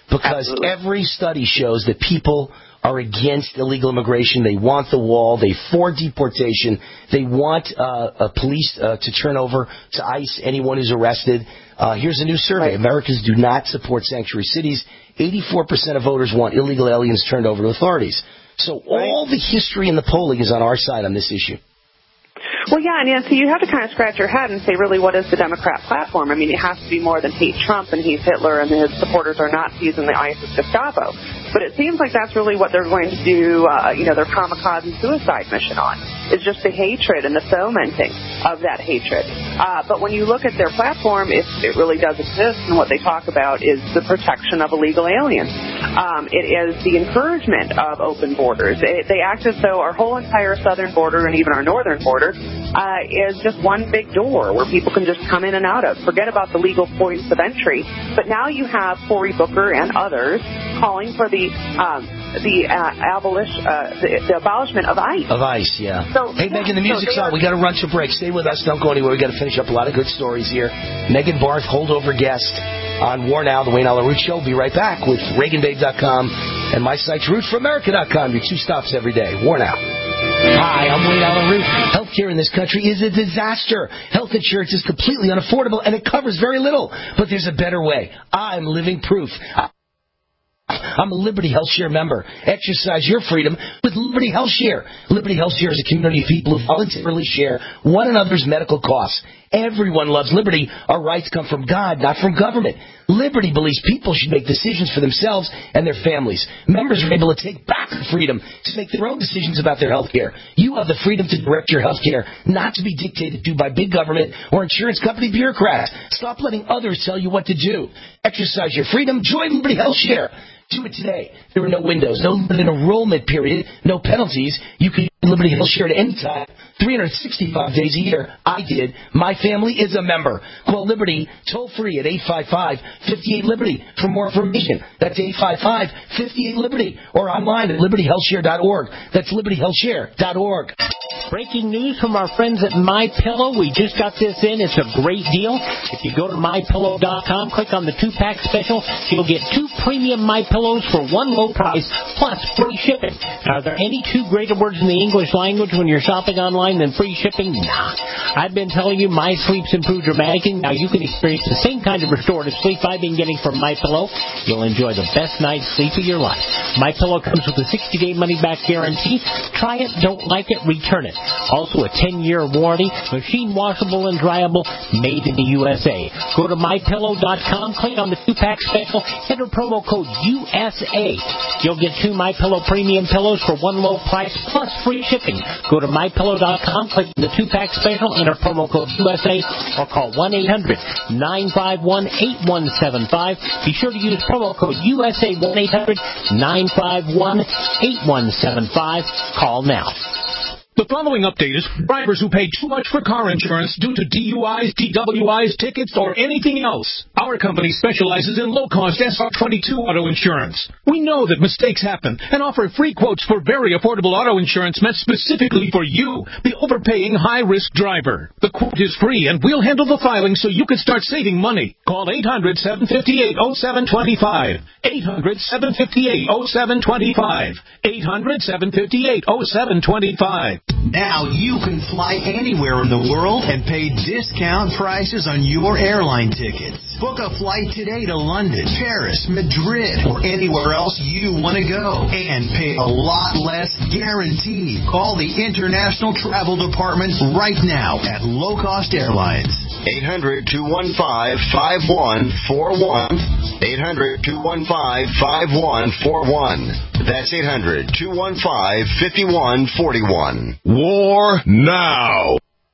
Because every study shows that people are against illegal immigration. They want the wall. They for deportation. They want police to turn over to ICE anyone who's arrested. Here's a new survey. Americans do not support sanctuary cities. 84% of voters want illegal aliens turned over to authorities. So all the history and the polling is on our side on this issue. Well, yeah, and so you have to kind of scratch your head and say, really, what is the Democrat platform? I mean, it has to be more than hate Trump and hate Hitler and his supporters are Nazis and the ISIS Gestapo. But it seems like that's really what they're going to do, their kamikaze suicide mission on, is just the hatred and the fomenting of that hatred. But when you look at their platform, it really does exist, and what they talk about is the protection of illegal aliens. It is the encouragement of open borders. They act as though our whole entire southern border and even our northern border is just one big door where people can just come in and out of. Forget about the legal points of entry. But now you have Cory Booker and others calling for the abolishment of ICE. Of ICE, yeah. So, hey, Megan, the music's on. We got to run to break. Stay with us. Don't go anywhere. We got to finish up a lot of good stories here. Megan Barth, holdover guest on War Now, the Wayne Allyn Root Show. We'll be right back with ReaganBabe.com and my site's RootForAmerica.com. Your two stops every day. War Now. Hi, I'm Wayne Allyn Root. Healthcare in this country is a disaster. Health insurance is completely unaffordable, and it covers very little. But there's a better way. I'm living proof. I'm a Liberty Health Share member. Exercise your freedom with Liberty Health Share. Liberty Health Share is a community of people who voluntarily share one another's medical costs. Everyone loves liberty. Our rights come from God, not from government. Liberty believes people should make decisions for themselves and their families. Members are able to take back the freedom to make their own decisions about their health care. You have the freedom to direct your health care, not to be dictated to by big government or insurance company bureaucrats. Stop letting others tell you what to do. Exercise your freedom. Join Liberty Health Share. Do it today. There are no windows, no limited enrollment period, no penalties. You can use Liberty Health Share at any time, 365 days a year. I did. My family is a member. Call Liberty toll-free at 855-58-LIBERTY for more information. That's 855-58-LIBERTY or online at libertyhealthshare.org. That's libertyhealthshare.org. Breaking news from our friends at MyPillow. We just got this in. It's a great deal. If you go to MyPillow.com, click on the 2-pack special, you'll get 2 premium MyPillows for one low price plus free shipping. Are there any 2 greater words in the English language when you're shopping online than free shipping? Nah. I've been telling you my sleep's improved dramatically. Now you can experience the same kind of restorative sleep I've been getting from MyPillow. You'll enjoy the best night's sleep of your life. MyPillow comes with a 60-day money-back guarantee. Try it, don't like it, return it. Also a 10-year warranty, machine washable and dryable, made in the USA. Go to MyPillow.com, click on the 2-pack special, enter promo code USA. You'll get 2 MyPillow premium pillows for one low price plus free shipping. Go to MyPillow.com, click on the 2-pack special, enter promo code USA, or call 1-800-951-8175. Be sure to use promo code USA, 1-800-951-8175. Call now. The following update is for drivers who pay too much for car insurance due to DUIs, DWIs, tickets, or anything else. Our company specializes in low-cost SR22 auto insurance. We know that mistakes happen and offer free quotes for very affordable auto insurance meant specifically for you, the overpaying high-risk driver. The quote is free, and we'll handle the filing so you can start saving money. Call 800-758-0725. 800-758-0725. 800-758-0725. Now you can fly anywhere in the world and pay discount prices on your airline tickets. Book a flight today to London, Paris, Madrid, or anywhere else you want to go and pay a lot less guaranteed. Call the International Travel Department right now at Low Cost Airlines. 800-215-5141. 800-215-5141. That's 800-215-5141. War now.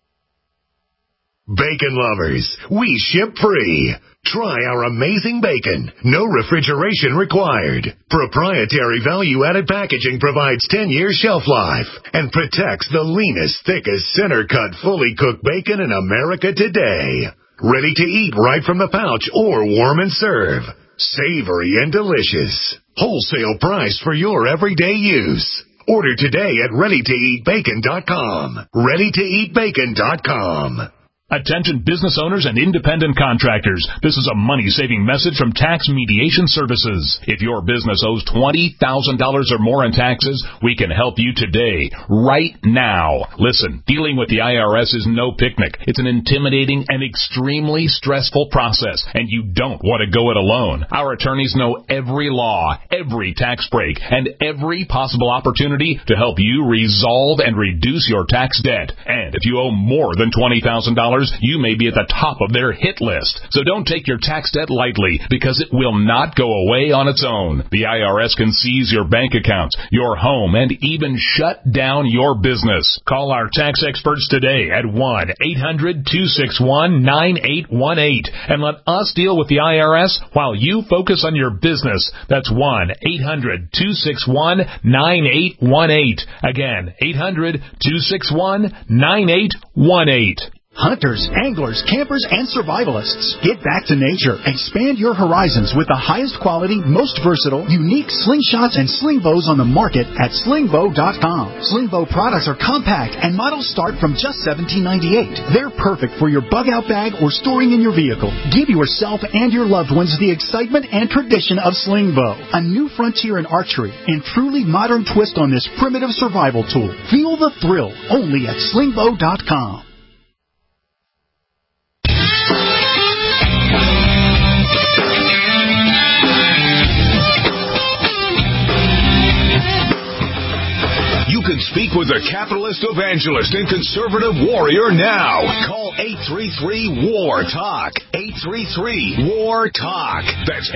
Bacon lovers, we ship free. Try our amazing bacon. No refrigeration required. Proprietary value-added packaging provides 10 years shelf life and protects the leanest, thickest, center-cut, fully cooked bacon in America today. Ready to eat right from the pouch or warm and serve. Savory and delicious. Wholesale price for your everyday use. Order today at ReadyToEatBacon.com. ReadyToEatBacon.com. Attention business owners and independent contractors. This is a money-saving message from Tax Mediation Services. If your business owes $20,000 or more in taxes, we can help you today, right now. Listen, dealing with the IRS is no picnic. It's an intimidating and extremely stressful process, and you don't want to go it alone. Our attorneys know every law, every tax break, and every possible opportunity to help you resolve and reduce your tax debt. And if you owe more than $20,000, you may be at the top of their hit list. So don't take your tax debt lightly, because it will not go away on its own. The IRS can seize your bank accounts, your home, and even shut down your business. Call our tax experts today at 1-800-261-9818 and let us deal with the IRS while you focus on your business. That's 1-800-261-9818. Again, 800-261-9818. Hunters, anglers, campers, and survivalists, get back to nature. Expand your horizons with the highest quality, most versatile, unique slingshots and sling bows on the market at slingbow.com. Slingbow products are compact and models start from just $17.98. They're perfect for your bug-out bag or storing in your vehicle. Give yourself and your loved ones the excitement and tradition of Slingbow, a new frontier in archery and truly modern twist on this primitive survival tool. Feel the thrill only at slingbow.com. You can speak with a capitalist evangelist and conservative warrior now. Call 833-WAR-TALK. 833-WAR-TALK. That's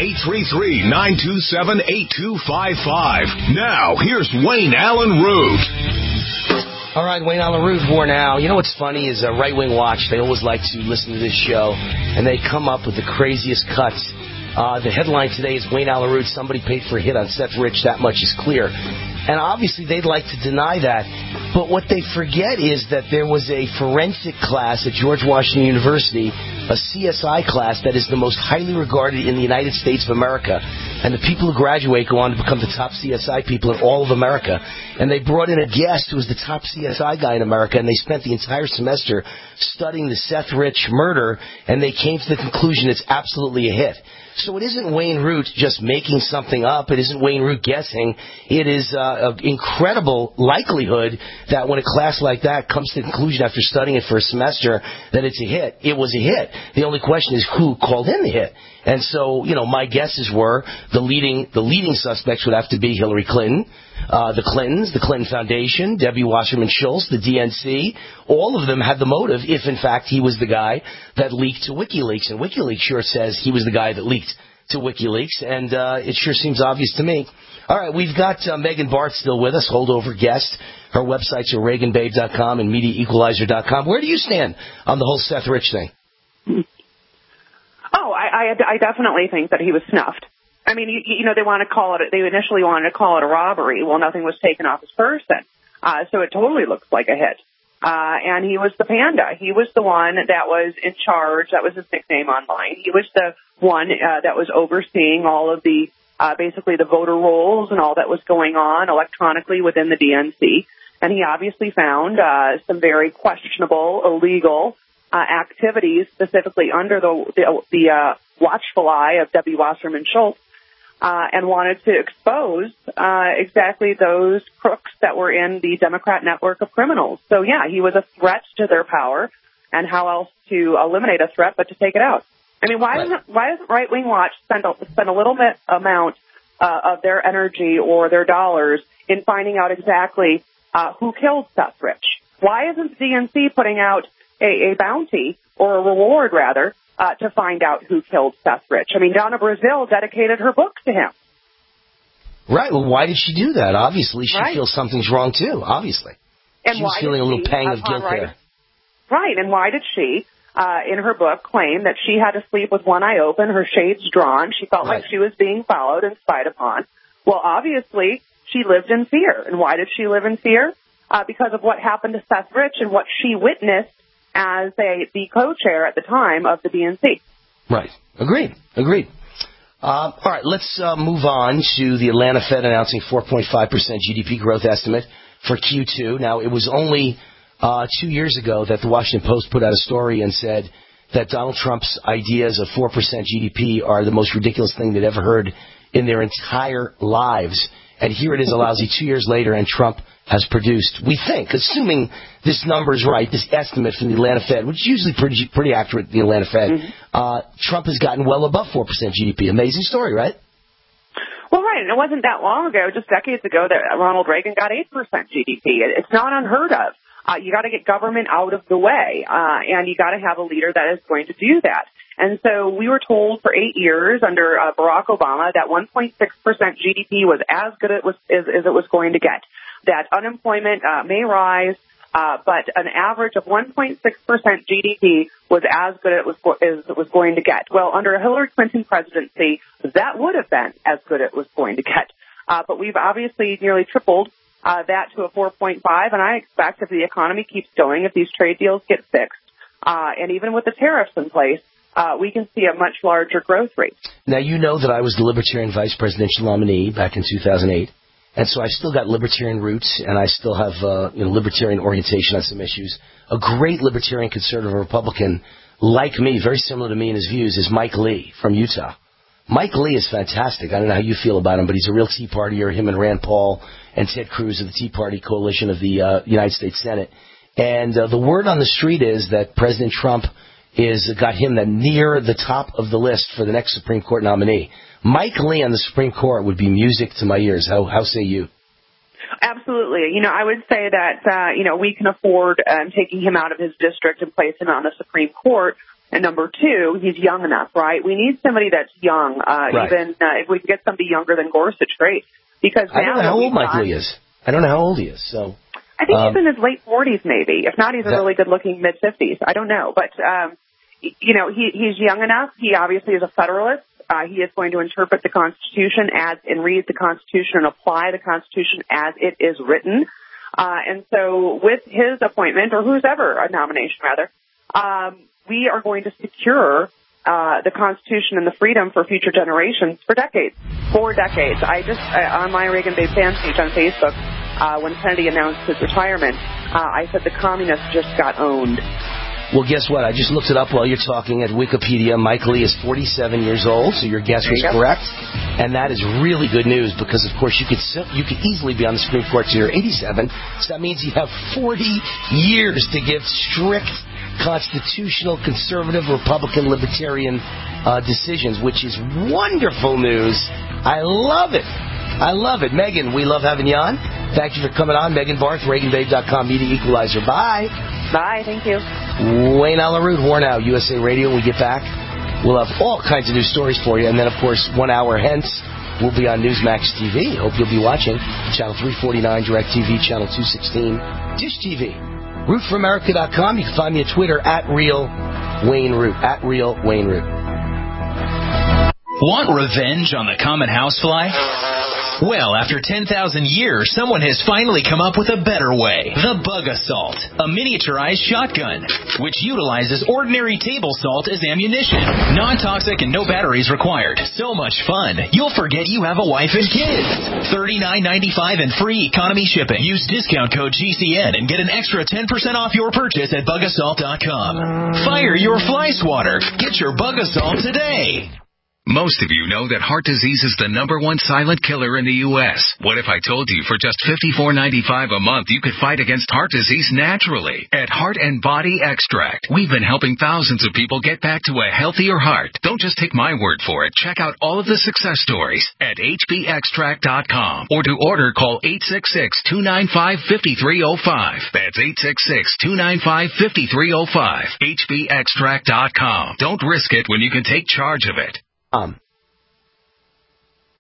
833-927-8255. Now, here's Wayne Allen Root. All right, Wayne Allen Root, War Now. You know what's funny is Right Wing Watch, they always like to listen to this show, and they come up with the craziest cuts. The headline today is Wayne Allen Root, somebody paid for a hit on Seth Rich, that much is clear. And obviously they'd like to deny that. But what they forget is that there was a forensic class at George Washington University, a CSI class that is the most highly regarded in the United States of America. And the people who graduate go on to become the top CSI people in all of America. And they brought in a guest who was the top CSI guy in America, and they spent the entire semester studying the Seth Rich murder, and they came to the conclusion it's absolutely a hit. So it isn't Wayne Root just making something up. It isn't Wayne Root guessing. It is an incredible likelihood that when a class like that comes to the conclusion after studying it for a semester that it's a hit, it was a hit. The only question is who called in the hit. And so, my guesses were the leading suspects would have to be Hillary Clinton, the Clintons, the Clinton Foundation, Debbie Wasserman Schultz, the DNC. All of them had the motive if, in fact, he was the guy that leaked to WikiLeaks. And WikiLeaks sure says he was the guy that leaked to WikiLeaks. And it sure seems obvious to me. All right, we've got Megan Barth still with us, holdover guest. Her websites are ReaganBabe.com and MediaEqualizer.com. Where do you stand on the whole Seth Rich thing? Oh, I definitely think that he was snuffed. I mean, they want to call it. They initially wanted to call it a robbery. Well, nothing was taken off his person, so it totally looks like a hit. And he was the panda. He was the one that was in charge. That was his nickname online. He was the one that was overseeing all of the basically the voter rolls and all that was going on electronically within the DNC. And he obviously found some very questionable, illegal activities, specifically under the watchful eye of Debbie Wasserman Schultz, and wanted to expose exactly those crooks that were in the Democrat network of criminals. So, yeah, he was a threat to their power, and how else to eliminate a threat but to take it out? I mean, why doesn't Right Wing Watch spend a little bit amount of their energy or their dollars in finding out exactly who killed Seth Rich? Why isn't the DNC putting out a bounty, or a reward, rather, to find out who killed Seth Rich? I mean, Donna Brazile dedicated her book to him. Right. Well, why did she do that? Obviously, she feels something's wrong, too, obviously. And she was feeling a little pang of guilt there. Right. And why did she, in her book, claim that she had to sleep with one eye open, her shades drawn? She felt like she was being followed and spied upon. Well, obviously, she lived in fear. And why did she live in fear? Because of what happened to Seth Rich and what she witnessed as the co-chair at the time of the DNC. Right. Agreed. All right, let's move on to the Atlanta Fed announcing 4.5% GDP growth estimate for Q2. Now, it was only 2 years ago that the Washington Post put out a story and said that Donald Trump's ideas of 4% GDP are the most ridiculous thing they'd ever heard in their entire lives. And here it is a lousy 2 years later, and Trump has produced, we think, assuming this number is right, this estimate from the Atlanta Fed, which is usually pretty accurate, the Atlanta Fed, Trump has gotten well above 4% GDP. Amazing story, right? Well, right, and it wasn't that long ago, just decades ago, that Ronald Reagan got 8% GDP. It's not unheard of. You got to get government out of the way, and you got to have a leader that is going to do that. And so we were told for 8 years under Barack Obama that 1.6% GDP was as good as it was going to get. That unemployment may rise, but an average of 1.6% GDP was as good as it was going to get. Well, under a Hillary Clinton presidency, that would have been as good as it was going to get. But we've obviously nearly tripled that to a 4.5, and I expect if the economy keeps going, if these trade deals get fixed, and even with the tariffs in place, we can see a much larger growth rate. Now, you know that I was the Libertarian vice presidential nominee back in 2008, and so I've still got Libertarian roots, and I still have Libertarian orientation on some issues. A great Libertarian conservative Republican, like me, very similar to me in his views, is Mike Lee from Utah. Mike Lee is fantastic. I don't know how you feel about him, but he's a real Tea Partier, him and Rand Paul and Ted Cruz of the Tea Party coalition of the United States Senate. And the word on the street is that President Trump got him near the top of the list for the next Supreme Court nominee. Mike Lee on the Supreme Court would be music to my ears. How say you? Absolutely. I would say that, we can afford taking him out of his district and place him on the Supreme Court. And number two, he's young enough, right? We need somebody that's young. Right. Even if we can get somebody younger than Gorsuch, great. Because I don't know how old Mike Lee is. I don't know how old he is. So I think he's in his late 40s, maybe. If not, he's a really good-looking mid-50s. I don't know. But, he's young enough. He obviously is a Federalist. He is going to interpret the Constitution and read the Constitution and apply the Constitution as it is written. And so with his appointment, or whose ever a nomination, rather, we are going to secure the Constitution and the freedom for future generations for decades. 4 decades. On my Reagan Babe fan page on Facebook, when Kennedy announced his retirement, I said the communists just got owned. Well, guess what? I just looked it up while you're talking at Wikipedia. Mike Lee is 47 years old, so your guess was correct. And that is really good news because, of course, you could easily be on the Supreme Court till you're 87. So that means you have 40 years to give strict constitutional, conservative, Republican, libertarian decisions, which is wonderful news. I love it. I love it. Megan, we love having you on. Thank you for coming on. Megan Barth, ReaganBabe.com, Media Equalizer. Bye. Bye. Thank you. Wayne Allyn Root, War Now, USA Radio. When we get back, we'll have all kinds of new stories for you. And then, of course, 1 hour hence, we'll be on Newsmax TV. Hope you'll be watching. Channel 349, DirecTV, Channel 216, Dish TV. RootForAmerica.com. You can find me at Twitter, @RealWayneRoot, @RealWayneRoot. Want revenge on the common housefly? Well, after 10,000 years, someone has finally come up with a better way. The Bug Assault, a miniaturized shotgun, which utilizes ordinary table salt as ammunition. Non-toxic and no batteries required. So much fun, you'll forget you have a wife and kids. $39.95 and free economy shipping. Use discount code GCN and get an extra 10% off your purchase at bugassault.com. Fire your fly swatter. Get your Bug Assault today. Most of you know that heart disease is the #1 silent killer in the U.S. What if I told you for just $54.95 a month you could fight against heart disease naturally? At Heart and Body Extract, we've been helping thousands of people get back to a healthier heart. Don't just take my word for it. Check out all of the success stories at hbextract.com. Or to order, call 866-295-5305. That's 866-295-5305. hbextract.com. Don't risk it when you can take charge of it.